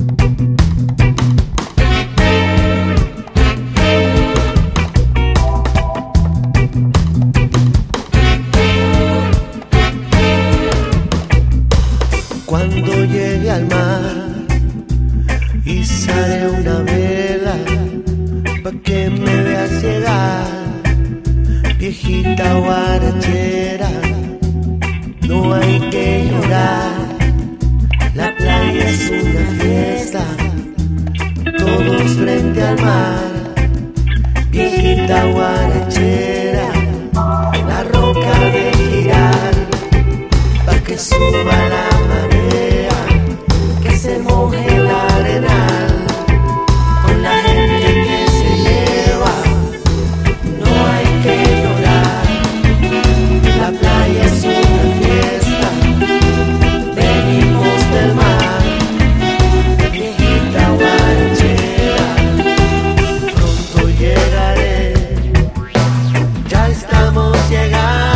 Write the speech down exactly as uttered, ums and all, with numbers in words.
Cuando llegue al mar, izaré una vela pa' que me veas llegar, viejita guarachera, no hay que llorar. La playa es una fiesta, todos frente al mar, viejita guarachera, la roca de girar, pa' que suba la marea, que se moje el arenal, con la gente que se lleva, no hay que llorar. La playa es una fiesta, venimos del mar, viejita guarachera, pronto llegaré, ya estamos llegando.